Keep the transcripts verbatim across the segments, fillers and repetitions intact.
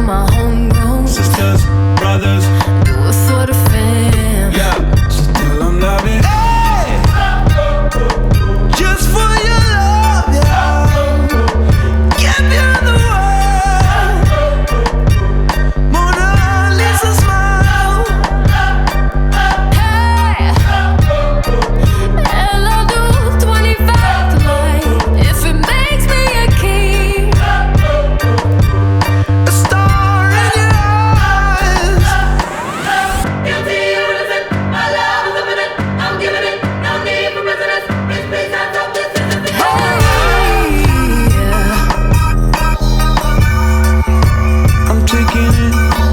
my homegrown sisters, brothers, do it for the fam. yeah, so tell them love it. Hey! Just for your love, yeah. Give you the world. Mona Lisa smile. Hey, and I'll do twenty-five tonight if it makes me a king. A star in your eyes. Guilty or innocent, my love is infinite. I'm giving it, no need for precedence. This place I talk, this is the Hey, I'm taking it.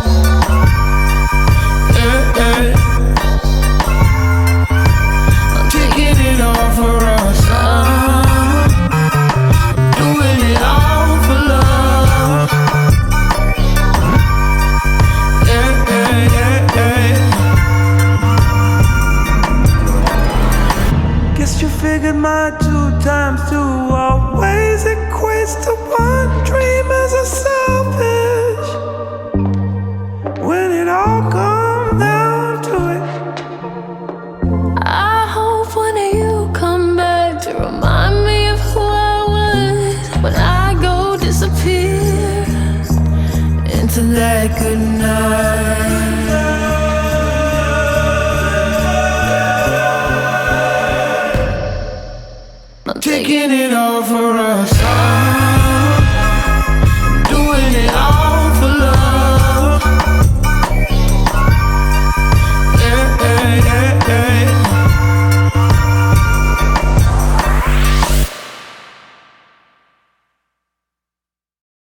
Eh, eh. I'm taking it all for us. I'm doing it all for love. Eh, eh, eh, eh. Guess you figured my two times two always equates to one. Dreamers are selfish when it all comes down to it. I hope one of you come back to remind me of who I was when I go disappear into that good night. I'm Taking it all for us.